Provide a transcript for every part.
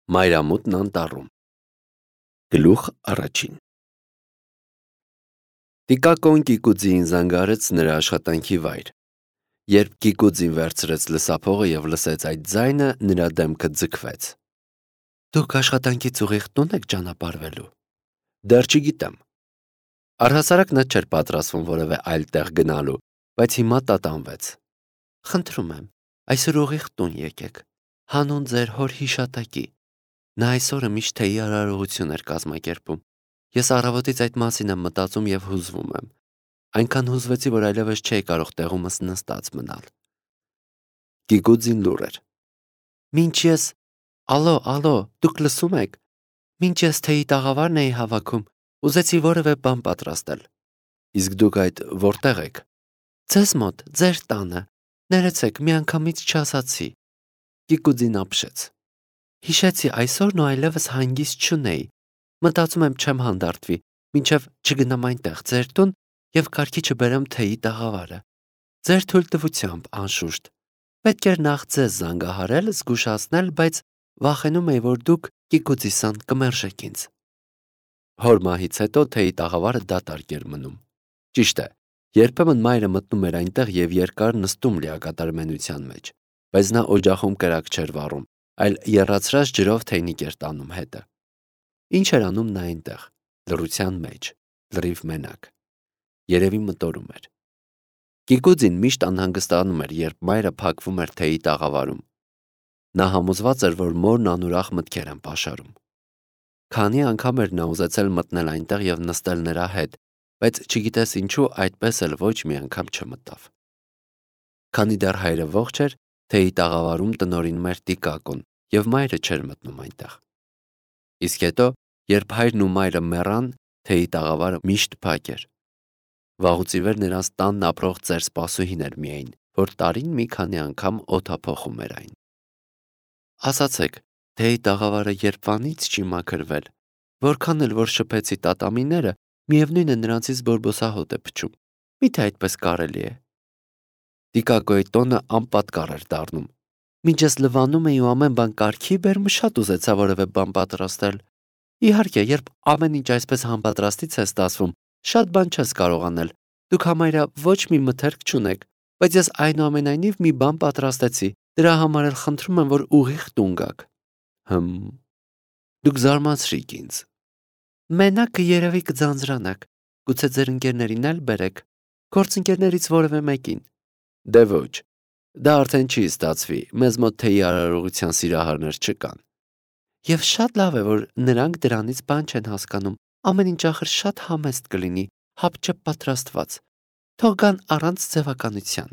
Մայրամուտն անտառում։ Գլուխ առաջին։ Տիկակոն Կիկուձիին զանգարեց նրա աշխատանքի վայր։ Երբ Կիկուձին վերցրեց լսափողը եւ լսեց այդ ձայնը, նրա դեմքը ձգվեց։ Դուք աշխատանքից ուղիղ տուն եք ճանապարհվելու։ Դեռ չգիտեմ։ Առհասարակ նա չէր պատրաստվում որևէ այլ տեղ գնալու, բայց հիմա տատանվեց։ Խնդրում եմ, այսօր ուղիղ տուն եկեք, հանուն ձեր հոր հիշատակի։ Նա այսօրը միշտ թեյի արարողություն էր կազմակերպում։ Ես առավոտից այդ մասին եմ մտածում եւ հուզվում եմ։ Այնքան հուզվեցի, որ այլևս չէի կարող տեղումս նստած մնալ։ Կիկուձին լուռ էր։ Մինչ ես Ալո, դուք լսում եք։ Մինչ ես թեյի տաղավարն էի հավաքում, ուզեցի որևէ բան պատրաստել։ Իսկ դուք այդ որտեղ եք։ Ձեզ մոտ, ձեր տանը։ Ներեցեք, միանգամից չասացի։ Կիկուձին ապշեց։ Հիշեցի այսօրն ու այլևս հանգիստ չունեի։ Մտածում եմ չեմ հանդարտվի, մինչև չգնամ այնտեղ ձեր տուն եւ կարգի չբերեմ թեյի տաղավարը։ Ձեր թույլտվությամբ, անշուշտ։ Պետք էր նախ ձեզ զանգահարել, զգուշացնել, բայց վախենում էի, որ դուք Կիկուձիսան կմերժեք ինձ։ Հոր մահից հետո թեյի տաղավարը դատարկ էր մնում։ Ճիշտ է, երբեմն մայրը մտնում էր այնտեղ եւ երկար նստում լիակատար մենության մեջ, բայց նա օջախում կրակ չէր վառում, այլ եռացրած ջրով թեյնիկ էր տանում հետը։ Ինչ էր անում նա այնտեղ, լռության մեջ, լրիվ մենակ։ Երևի մտորում էր։ Կիկուձին միշտ անհանգստանում էր, երբ մայրը փակվում էր թեյի տաղավարում։ Նա համոզված էր, որ մորն անուրախ մտքեր են պաշարում։ Քանի անգամ էր նա ուզեցել մտնել այնտեղ եւ նստել նրա հետ, բայց չգիտես ինչու այդպես էլ ոչ մի անգամ չմտավ։ Քանի դեռ հայրը ողջ էր, թեյի տաղավարում տնօրինում էր Տիկակոն եւ մայրը չէր մտնում այնտեղ։ Իսկ հետո, երբ հայրն ու մայրը մեռան, թեյի տաղավարը միշտ փակ էր։ Վաղուց ի վեր նրանց տանն ապրող ծեր սպասուհին էր միայն, որ տարին մի քանի անգամ օդափոխում էր այն։ Ասացեք, թեյի տաղավարը երբվանից չի մաքրվել, որքան էլ որ շփեցի տատամիները, միևնույն է նրանցից բորբոսահոտ է փչում։ Միթե այդպես կարելի է։ Տիկակոյի տոնը անպատկառ էր դառնում։ Մինչ ես լվանում էի ու ամեն բան կարգի բերում, շատ ուզեցա որևէ բան պատրաստել։ Իհարկե, երբ ամեն ինչ այսպես համապատրաստից է ստացվում, շատ բան չես կարող անել։ Դուք համարյա ոչ մի մթերք չունեք, բայց ես այնուամենայնիվ մի բան պատրաստեցի։ Դրա համար էլ խնդրում եմ, որ ուղիղ տուն գաք։ Դուք զարմացրիք ինձ։ Մենակ երևի կձանձրանաք։ Գուցե ձեր ընկերներին էլ բերեք։ Գործընկերներից որևէ մեկին։ Դե ոչ։ Դա արդեն չի ստացվի։ Մեզ մոտ թեյի արարողության սիրահարներ չկան։ Եվ շատ լավ է, որ նրանք դրանից բան չեն հասկանում։ Ամեն ինչ ախր շատ համեստ կլինի, հապճեպ պատրաստված։ Թող գան առանց ձևականության։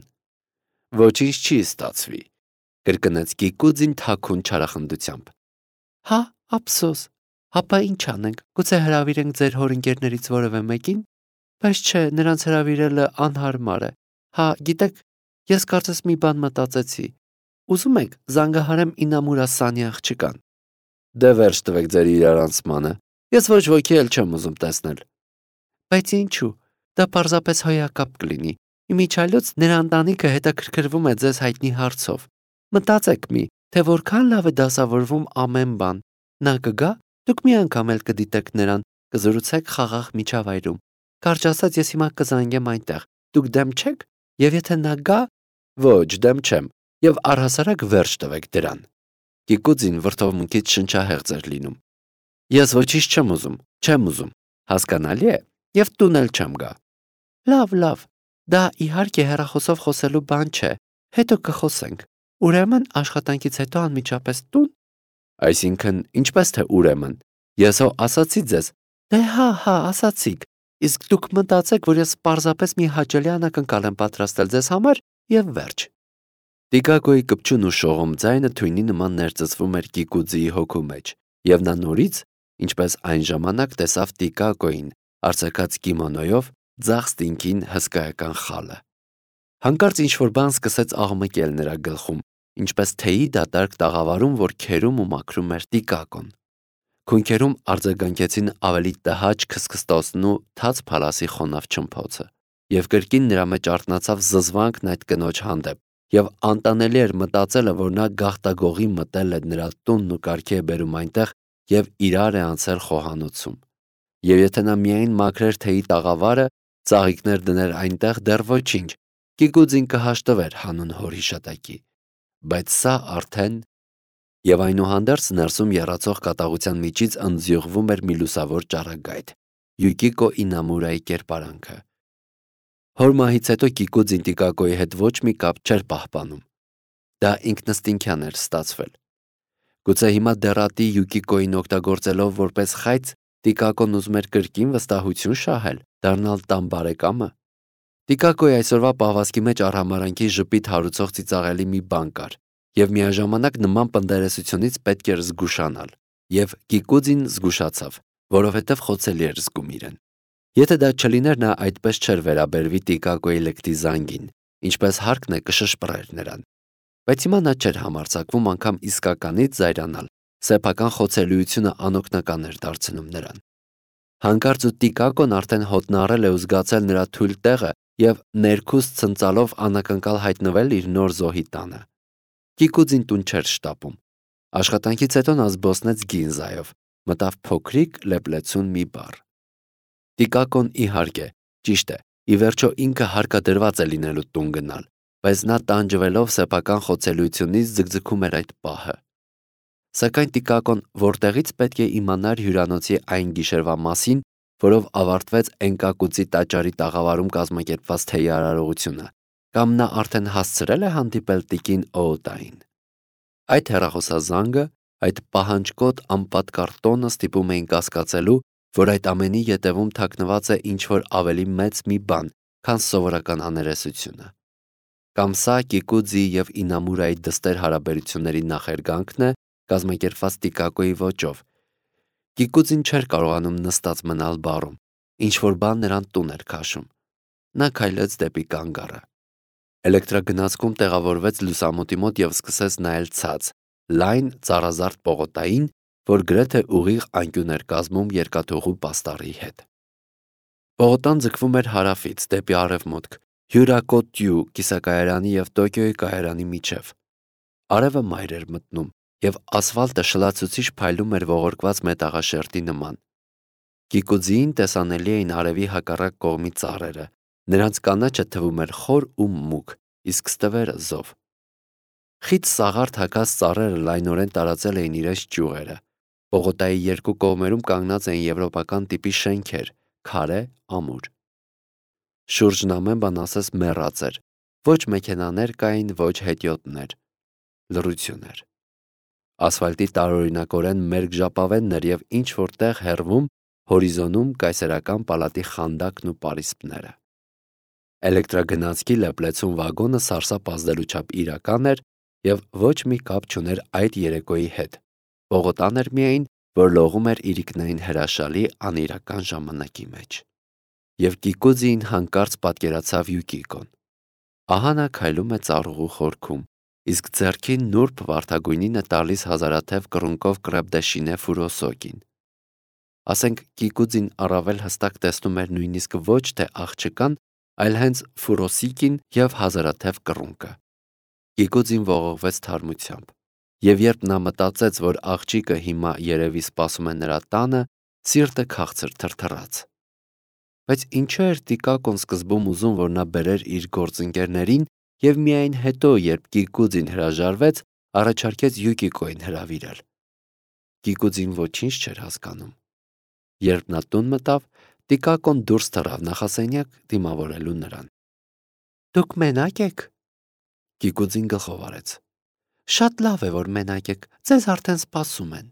Ոչինչ չի ստացվի, կրկնեց Կիկուձին թաքուն չարախնդությամբ։ Հա, ափսոս։ Հապա ինչ անենք, գուցե հրավիրենք ձեր հոր ընկերներից որևէ մեկին։ Բայց չէ, նրանց հրավիրելը անհարմար է։ Հա, գիտեք, ես կարծես մի բան մտածեցի։ Ուզում եք զանգահարեմ Ինամուրա Սանի աղջկան։ Դե վերջ տվեք ձեր իրարանցմանը։ Ես ոչ ոքի էլ չեմ ուզում տեսնել։ Բայց ինչու։ Դա պարզապես հոյակապ կլինի։ Իմիջիայլոց նրա ընտանիքը հետաքրքրվում է ձեզ հայտնի հարցով։ Մտածեք մի, թե որքան լավ է դասավորվում ամեն բան։ Նա կգա, դուք մի անգամ էլ կդիտեք նրան, կզրուցեք խաղաղ միջավայրում։ Կարճ ասած, ես հիմա կզանգեմ այնտեղ։ Դուք դեմ չեք։ Եվ եթե նա գա, ոչ, դեմ չեմ։ Եվ առհասարակ վերջ տվեք դրան։ Կիկուձին վրդովմունքից շնչահեղձ էր լինում։ Ես ոչինչ չեմ ուզում։ Հասկանալի է, եւ տուն էլ չեմ գա։ Լավ, դա իհարկե հեռախոսով խոսելու բան չէ։ Հետո կխոսենք։ Ուրեմն աշխատանքից հետո անմիջապես տուն։ Այսինքն, ինչպես թե ուրեմն։ Ես հո ասացի ձեզ։ Դե հա, ասացիք։ Իսկ դուք մտածեք, որ ես պարզապես մի հաճելի անակնկալ եմ պատրաստել ձեզ համար եւ վերջ։ Տիկակոյի կպչուն ու շողում ձայնը թույնի նման ներծծվում էր Կիկուձիի հոգու մեջ, եւ նա նորից, ինչպես այն ժամանակ տեսավ Տիկակոյին, արձակած կիմոնոյով, ձախ ստինքին հսկայական խալը։ Հանկարծ ինչ-որ բան սկսեց աղմկել նրա գլխում, ինչպես թեյի դատարկ տաղավարում, որ քերում ու մաքրում էր Տիկակոն։ Քունքերում արձագանքեցին ավելի տհաճ քսքստոցն ու թաց փալասի խոնավ չմփոցը, եւ կրկին նրա մեջ արթնացավ զզվանքն այդ կնոջ հանդեպ, Եվ անտանելի էր մտածելը, որ նա գաղտագողի մտել է նրա տունն ու կարգի է բերում այնտեղ և իրար է անցել խոհանոցում։ Եվ եթե նա միայն մաքրեր թեյի տաղավարը, ծաղիկներ դներ այնտեղ, դեռ ոչինչ, Կիկուձին կհաշտվեր հանուն հոր հիշատակի։ Բայց սա արդեն… Եվ այնուհանդերձ ներսում եռացող կատաղության միջից ընձյուղվում էր մի լուսավոր ճառագայթ՝ Յուկիկո Ինամուրայի կերպարանքը։ Հոր մահից հետո Կիկուձին Տիկակոյի հետ ոչ մի կապ չէր պահպանում։ Դա ինքնըստինքյան էր ստացվել։ Գուցե հիմա դեռատի Յուկիկոյին օգտագործելով որպես խայծ, Տիկակոն ուզում էր կրկին վստահություն շահել, դառնալ տան բարեկամը։ Տիկակոյի այսօրվա պահվածքի մեջ արհամարհանքի ժպիտ հարուցող ծիծաղելի մի բան կար, և միաժամանակ նման պնդերեսությունից պետք էր զգուշանալ, և Կիկուձին զգուշացավ, որովհետև խոցելի էր զգում իրեն։ Եթե դա չլիներ, նա այդպես չէր վերաբերվի Տիկակոյի լկտի զանգին, ինչպես հարկն է կշշպռեր նրան։ Բայց հիմա նա չէր համարձակվում անգամ իսկականից զայրանալ, սեփական խոցելիությունը անօգնական էր դարձնում նրան։ Հանկարծ ու Տիկակոն արդեն հոտնառել է ու զգացել նրա թույլ տեղը և ներքուստ ցնծալով անակնկալ հայտնվել իր նոր զոհի տանը։ Կիկուձին տուն չէր շտապում։ Աշխատանքից հետո նա զբոսնեց Գինզայով, մտավ փոքրիկ լեպլեցուն մի բար։ Տիկակոն, իհարկե, ճիշտ է, ի վերջո ինքը հարկադրված է լինելու տուն գնալ, բայց նա տանջվելով սեփական խոցելիությունից ձգձգում էր այդ պահը։ Սակայն Տիկակոն որտեղից պետք է իմանար հյուրանոցի այն գիշերվա մասին, որով ավարտվեց Էնկակուձի տաճարի տաղավարում կազմակերպված թեյի արարողությունը, կամ նա արդեն հասցրել է հանդիպել տիկին Օոտային։ Այդ հեռախոսազանգը, այդ պահանջկոտ անպատկառ տոնը ստիպում էին կասկածելու, որ այդ ամենի ետևում թաքնված է ինչ-որ ավելի մեծ մի բան, քան սովորական աներեսությունը։ Կամ սա Կիկուձի և Ինամուրայի դստեր հարաբերությունների նախերգանքն է, կազմակերպված Տիկակոյի ոճով։ Կիկուձին չէր կարողանում նստած մնալ բարում, ինչ-որ բան նրան տուն էր քաշում։ Նա քայլեց դեպի կանգառը։ Էլեկտրագնացքում տեղավորվեց լուսամուտի մոտ և սկսեց նայել ցած, լայն ծառազարդ պողոտային, որ գրեթե ուղիղ անկյուն էր կազմում երկաթուղու պաստառի հետ։ Պողոտան ձգվում էր հարավից, դեպի արևմուտք, Հյուրակոտյու կիսակայարանի և Տոկիոյի կայարանի միջև։ Արևը մայր էր մտնում, և ասֆալտը շլացուցիչ փայլում էր ողորկված մետաղաշերտի նման։ Կիկուձիին տեսանելի էին արևի հակառակ կողմի ծառերը, նրանց կանաչը թվում էր խոր ու մուգ, իսկ ստվերը զով։ Խիտ սաղարթ հագած ծառերը լայնորեն տարածել էին իրենց ճյուղերը։ Պողոտայի երկու կողմերում կանգնած էին եվրոպական տիպի շենքեր, քարե, ամուր։ Շուրջն ամեն բան ասես մեռած էր, ոչ մեքենաներ կային, ոչ հետիոտներ։ Լռություն էր։ Ասֆալտի տարօրինակորեն մերկ ժապավենն էր և ինչ-որ տեղ հեռվում, հորիզոնում կայսերական պալատի խանդակն ու պարիսպները։ Էլեկտրագնացքի լեպլեցուն վագոնը սարսափ ազդելու չափ իրական էր և ոչ մի կապ չուներ այդ երեկոյի հետ։ Պողոտան էր միայն, որ լողում էր իրիկնային հրաշալի անիրական ժամանակի մեջ։ Եվ Կիկուձիին հանկարծ պատկերացավ Յուկիկոն։ Ահա նա քայլում է ծառուղու խորքում, իսկ ձեռքին նուրբ վարդագույնին է տալիս հազարաթև կռունկով կրեպ-դե-շինե ֆուրոսոկին։ Ասենք Կիկուձին առավել հստակ տեսնում էր նույնիսկ ոչ թե աղջկան, այլ հենց ֆուրոսիկին և հազարաթև կռունկը։ Կիկուձին ողողվեց թարմությամբ։ Եվ երբ նա մտածեց, որ աղջիկը հիմա երևի սպասում է նրա տանը, սիրտը քաղցր թրթռաց։ Բայց ինչու էր Տիկակոն սկզբում ուզում, որ նա բերեր իր գործընկերներին և միայն հետո, երբ Կիկուձին հրաժարվեց, առաջարկեց Յուկիկոյին հրավիրել։ Կիկուձին ոչինչ չէր հասկանում։ Երբ նա տուն մտավ, Տիկակոն դուրս թռավ նախասենյակ դիմավորելու նրան։ «Դուք մենա՞կ եք»։ Կիկուձին գլխով արեց։ «Շատ լավ է, որ մենակ եք, ձեզ արդեն սպասում են»։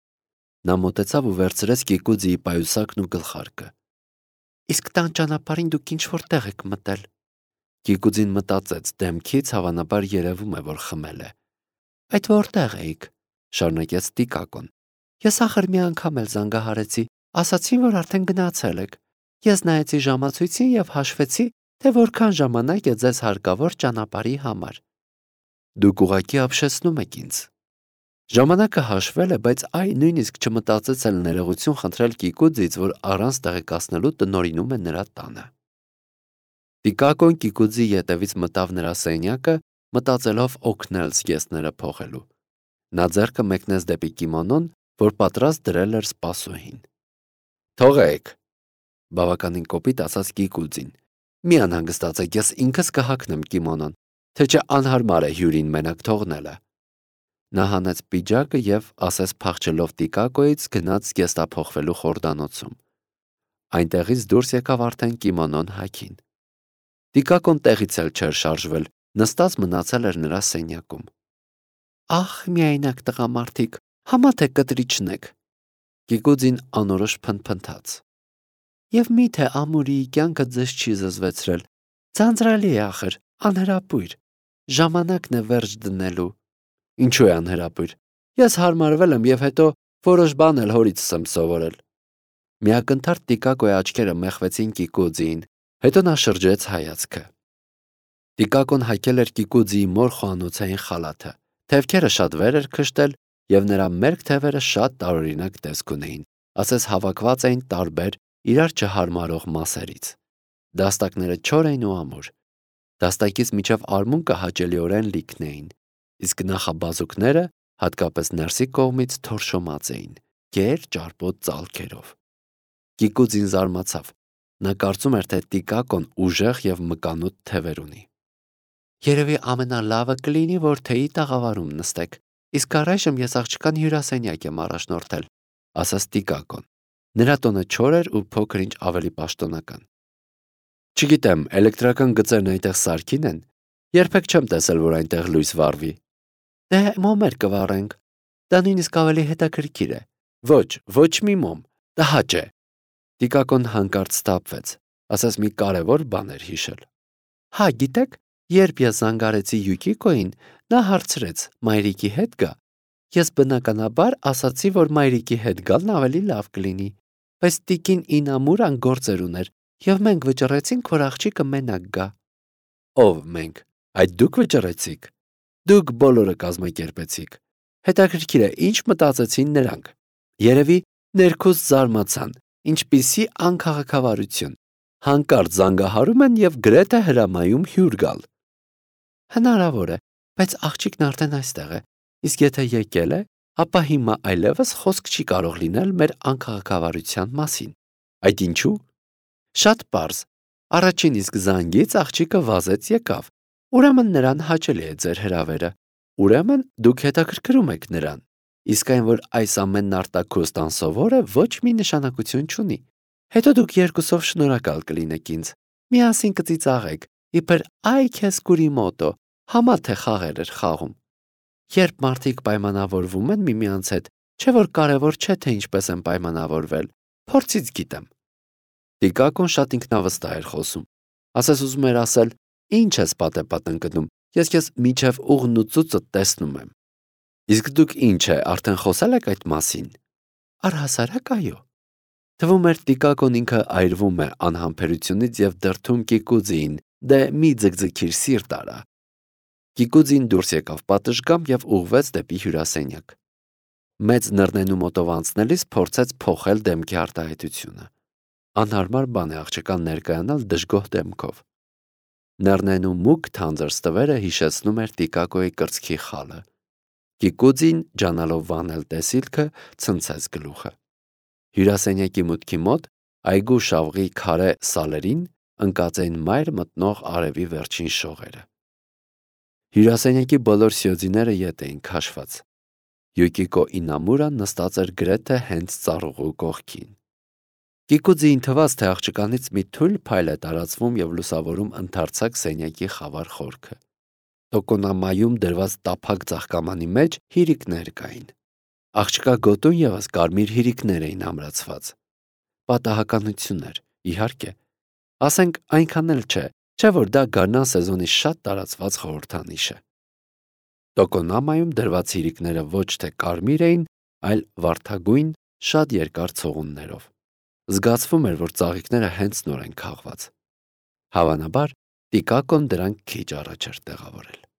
Նա մոտեցավ ու վերցրեց Կիկուձիի պայուսակն ու գլխարկը։ «Իսկ տան ճանապարհին դուք ինչ-որ տեղ եք մտել»։ Կիկուձին մտածեց, դեմքից հավանաբար երևում է, որ խմել է։ «Այդ որտեղ էիք», շարունակեց Տիկակոն։ «Ես ախր մի անգամ էլ զանգահարեցի, ասացին, որ արդեն գնացել եք։ Ես նայեցի ժամացույցին և հաշվեցի, թե որքան ժամանակ է ձեզ հարկավոր ճանապարհի համար»։ «Դուք ուղղակի ապշեցնում եք ինձ»։ Ժամանակը հաշվել է, բայց այ նույնիսկ չմտածեց էլ ներողություն խնդրել Կիկուձիից, որ առանց տեղեկացնելու տնօրինում է նրա տանը։ Տիկակոն Կիկուձիի ետևից մտավ նրա սենյակը մտածելով օգնել զգեստները փոխելու։ Նա ձեռքը մեկնեց դեպի կիմոնոն, որ պատրաստ դրել էր սպասուհին։ «Թողեք», բավականին կոպիտ ասաց Կիկուձին։ «Մի անհանգստացեք, ես ինքս կհագնեմ կիմոնոն, թե չէ անհարմար է հյուրին մենակ թողնելը»։ Նա հանեց պիջակը և, ասես փախչելով Տիկակոյից, գնաց զգեստափոխվելու խորդանոցում։ Այնտեղից դուրս եկավ արդեն կիմոնոն հագին։ Տիկակոն տեղից էլ չէր շարժվել, նստած մնացել էր նրա սենյակում։ «Ախ, միայնակ տղամարդիկ, համա թե կտրիչն եք», Կիկուձին անորոշ փնթփնթաց։ «Եվ միթե ամուրիի կյանքը ձեզ չի զզվեցրել, ձանձրալի է ախր, անհրապույր, ժամանակն է վերջ դնելու»։ «Ինչու է անհրապույր, ես հարմարվել եմ և հետո որոշ բան էլ հորիցս եմ սովորել»։ Միակնթարթ Տիկակոյի աչքերը մեխվեցին Կիկուձիին, հետո նա շրջեց հայացքը։ Տիկակոն հագել էր Կիկուձիի մոր խոհանոցային խալաթը, թևքերը շատ վեր էր քշտել և նրա մերկ թևերը շատ տարօրինակ տեսք ունեին, ասես հավաքված էին տարբեր, իրար չհարմարող մասերից։ Դաստակները չոր էին ու ամուր։ Դաստակից մինչև արմունկը հաճելիորեն լիքն էին, իսկ նախաբազուկները, հատկապես ներսի կողմից, թորշոմած էին, գեր ճարպոտ ծալքերով։ Կիկուձին զարմացավ։ Նա կարծում էր, թե Տիկակոն ուժեղ և մկանուտ թևեր ունի։ «Երևի ամենալավը կլինի, որ թեյի տաղավարում նստեք, իսկ առայժմ ես աղջկան հյուրասենյակ եմ առաջնորդել», ասաց Տիկակոն։ Նրա տոնը չոր էր ու փոքր-ինչ ավելի պաշտոնական։ «Չգիտեմ, էլեկտրական գծերն այնտեղ սարքին են, երբեք չեմ տեսել, որ այնտեղ լույս վառվի»։ «Դե մոմեր կվառենք, դա նույնիսկ ավելի հետաքրքիր է»։ Ոչ մի մոմ, տհաճ է»։ Տիկակոն հանկարծ սթափվեց, ասես մի կարևոր բան էր հիշել։ «Հա, գիտեք, երբ ես զանգարեցի Յուկիկոյին, նա հարցրեց՝ մայրիկի հետ գա։ Ես բնականաբար ասացի, որ մայրիկի հետ գալն ավելի լավ կլինի, բայց տիկին Ինամուրան գործեր ուներ, և մենք վճռեցինք, որ աղջիկը մենակ գա»։ «Ով մենք, այդ դուք վճռեցիք»։ «Դուք բոլորը կազմակերպեցիք»։ «Հետաքրքիր է, ինչ մտածեցին նրանք»։ «Երևի ներքուստ զարմացան, ինչպիսի անքաղաքավարություն, հանկարծ զանգահարում են և գրեթե հրամայում հյուր գալ»։ «Հնարավոր է, բայց աղջիկն արդեն այստեղ է, իսկ եթե եկել է, ապա հիմա այլևս խոսք չի կարող լինել մեր անքաղաքավարության մասին»։ «Այդ ինչու»։ «Շատ պարզ. առաջին իսկ զանգից աղջիկը վազեց եկավ, ուրեմն նրան հաճելի է ձեր հրավերը, ուրեմն դուք հետաքրքրում եք նրան, իսկ այն, որ այս ամենն արտաքուստ անսովոր է, ոչ մի նշանակություն չունի։ Հետո դուք երկուսով շնորհակալ կլինեք ինձ, միասին կծիծաղեք, իբր «Այ քեզ Կուրիմոտո», համա թե խաղեր էր խաղում։ Երբ մարդիկ պայմանավորվում են միմյանց հետ, չէ որ կարևոր չէ, թե ինչպես են պայմանավորվել, փորձից գիտեմ։ Տիկակոն շատ ինքնավստահ էր խոսում, ասես ուզում էր ասել. «Ինչ ես պատեպատ ընկնում, ես քեզ մինչև ուղն ու ծուծդ տեսնում եմ»։ «Իսկ դուք ինչ է, արդեն խոսել եք այդ մասին»։ «Առհասարակ այո»։ Թվում էր Տիկակոն ինքը այրվում է անհամբերությունից և դրդում Կիկուձիին. «Դե մի ձգձգիր, սիրտ արա»։ Կիկուձին դուրս եկավ պատշգամբ և ուղղվեց դեպի հյուրասենյակ։ Մեծ նռնենու մոտով անցնելիս փորձեց փոխել դեմքի արտահայտությունը։ Անհարմար բան է աղջկան ներկայանալ դժգոհ դեմքով։ Նռնենու մուգ թանձր ստվերը հիշեցնում էր Տիկակոյի կրծքի խալը։ Կիկուձին, ջանալով վանել տեսիլքը, ցնցեց գլուխը։ Հյուրասենյակի մուտքի մոտ, այգու շավղի քարե սալերին, ընկած էին մայր մտնող արևի վերջին շողերը։ Հյուրասենյակի բոլոր սյոձիները ետ էին քաշված։ Յուկիկո Ինամուրան նստած էր գրեթե հենց ծառուղու կողքին։ Կիկուձիին թվաց, թե աղջկանից մի թույլ փայլ է տարածվում և լուսավորում ընդարձակ սենյակի խավար խորքը։ Տոկոնամայում դրված տափակ ծաղկամանի մեջ հիրիկներ կային։ Աղջկա գոտուն ևս կարմիր հիրիկներ էին ամրացված։ Պատահականություն էր, իհարկե։ Ասենք այնքան էլ չէ, չէ որ դա գարնան սեզոնի շատ տարածված խորհրդանիշ է։ Տոկոնամայում դրված հիրիկները ոչ թե կարմիր էին, այլ վարդագույն, շատ երկար ցողուններով։ Զգացվում էր, որ ծաղիկները հենց նոր են քաղված։ Հավանաբար, Տիկակոն դրանք քիչ առաջ էր տեղավորել։